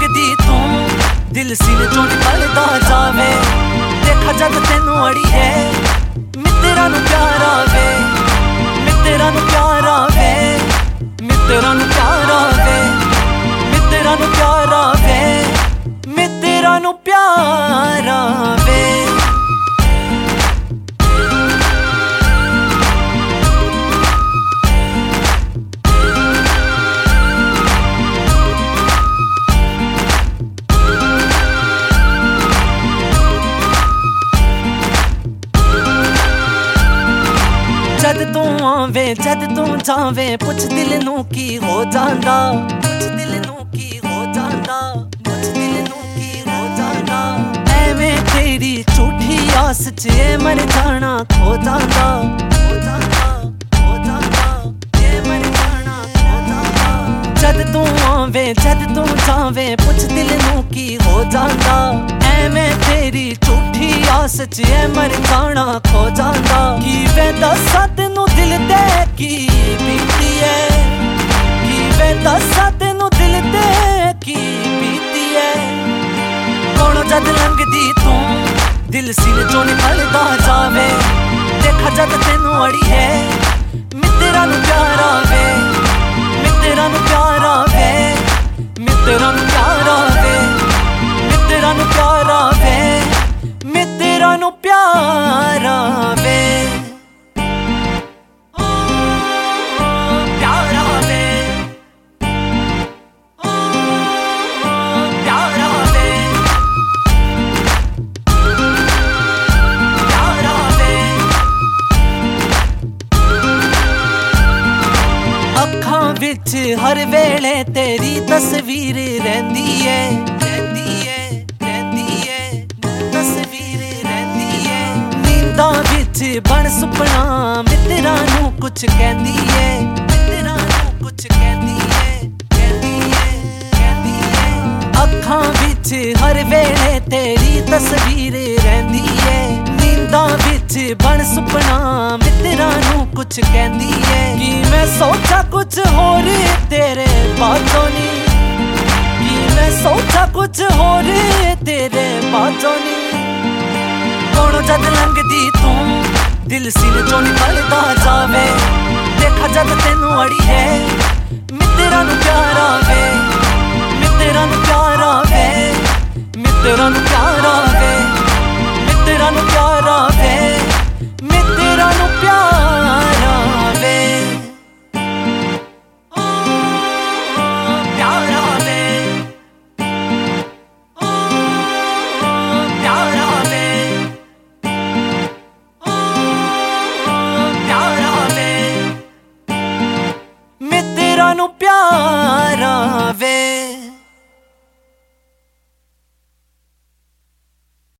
लंघदी तू दिल सीने चों निकलदा जावे। देखा जद तेनू अड़ीए मित्तरां नूं प्यार आवे, मित्तरां नूं प्यार आवे, मित्तरां नूं प्यार आवे, मित्तरां नूं प्यार आवे, मित्तरां नूं प्यार आवे। जद तू आवे जद तू जावे पुछ दिल नू की हो जांदा, पुछ दिल नू की हो जांदा, पुछ दिल नू की हो जांदा। एवें तेरी झूठी आस च मर जाना खो जांदा, खो जांदा, खो जांदा, ये मर जाना खो जांदा। जद तू आवे जद तू जावे पुछ दिल नू की हो जांदा। एवें तेरी झूठी आस च मर जाना खो जांदा। की वे दसा तेनू दिल ते की बीती है, की वे दसा तेनू दिल ते की बीती है। कौन जद लंघदी तू दिल सीने चों निकलदा जावे। देखा जद तेनू अड़ीए मित्तरां नूं प्यार आवे, मित्तरां नूं प्यार आवे, मित्तरां नूं प्यार आवे, मित्तरां नूं प्यार आवे, मित्तरां नूं प्यार आवे। विच हर वेले तेरी तस्वीर रहंदी है, रहंदी है, रहंदी है, तस्वीर रहंदी है। नींदां विच बन सुपना मित्तरां नूं कुछ कहंदी है, मित्तरां नूं कुछ कहंदी है, कहंदी है, कहंदी है। अखां विच हर वेले तेरी तस्वीर रहंदी है। नींदां विच बन सुपना मित्तरां नूं कुछ कहंदी है। कि मैं सोचा कुछ होर तेरे बातों नी, कि मैं सोचा कुछ होर तेरे बातों नी। कौन जद लंघदी तू दिल सीने चों निकलदा जावे। देखा जद तेनू अड़ीए